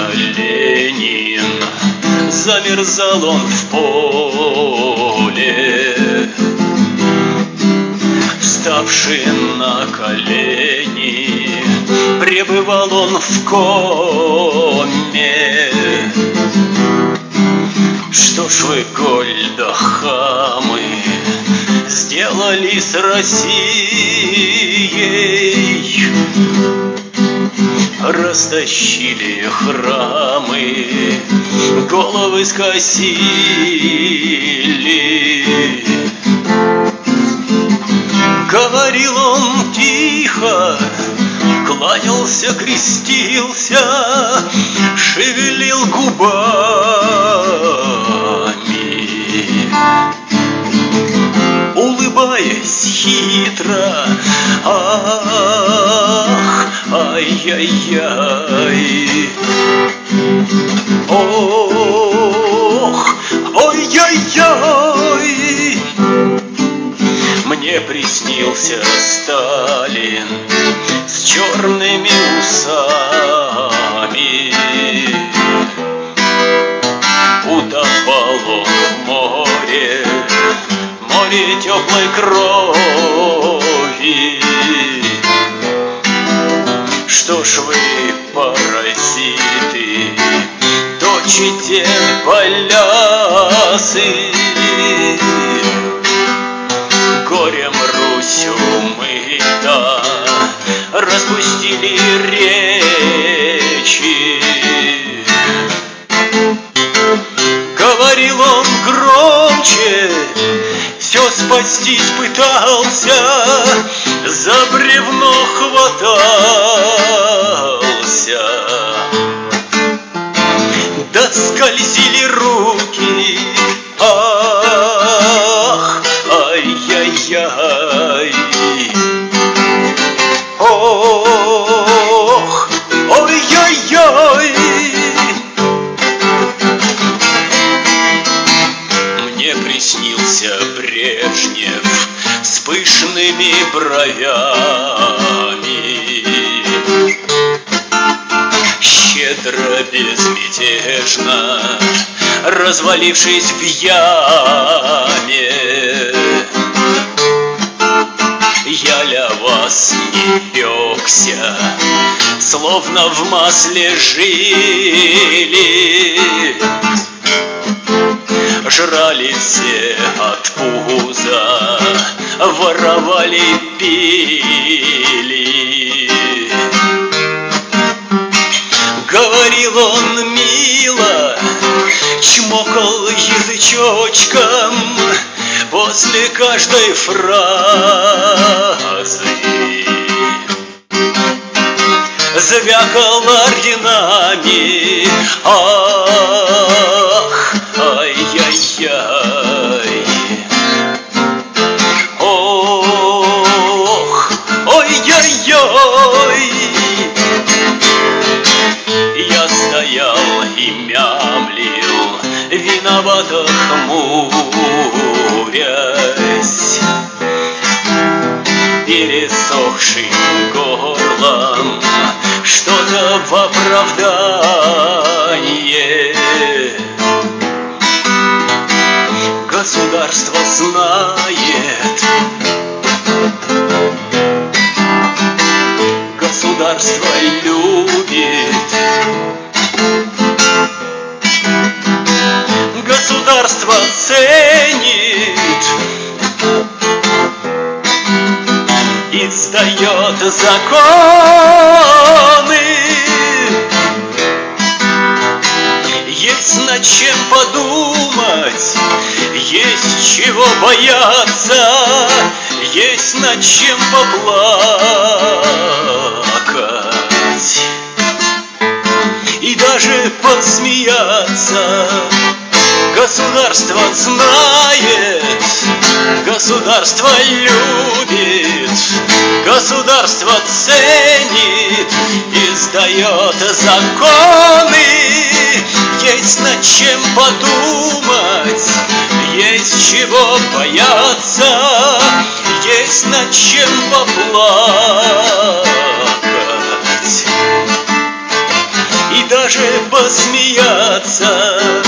Ленин, замерзал он в поле. Вставший на колени, пребывал он в коме. Что ж вы, Гольда, хамы, сделали с Россией? Растащили храмы, головы скосили. Говорил он тихо, кланялся, крестился, шевелил губами, улыбаясь хитро. Ах, ай-яй-яй, ох, ой-яй-яй. Мне приснился Сталин с черными усами. Утопал он в море, море теплой крови. Что ж вы, паразиты, точите полясы? Горем Русь умыта, распустили речи. Говорил он громче, все спастись пытался, за бревно хватался. Да скользили руки, ах, ай-яй-яй, ох, ой-яй-яй. Мне приснился Брежнев с пышными бровями, щедро, безмятежно развалившись в яме. Я для вас не пекся, словно в масле жили. Жрали все от пуза, воровали, пили. Говорил он мило, чмокал язычочком после каждой фразы. Звякал орденами, ах, ай-яй-яй, ох, ой-яй-яй. Я стоял и мямлил, виновато хмурясь, пересохшим горлом что-то в оправдание. Государство знает, государство любит, государство ценит, издает законы. Есть над чем подумать, есть чего бояться, есть над чем поплакать и даже посмеяться. Государство знает, государство любит, государство ценит, издает законы. Есть над чем подумать, есть чего бояться, есть над чем поплакать и даже даже посмеяться.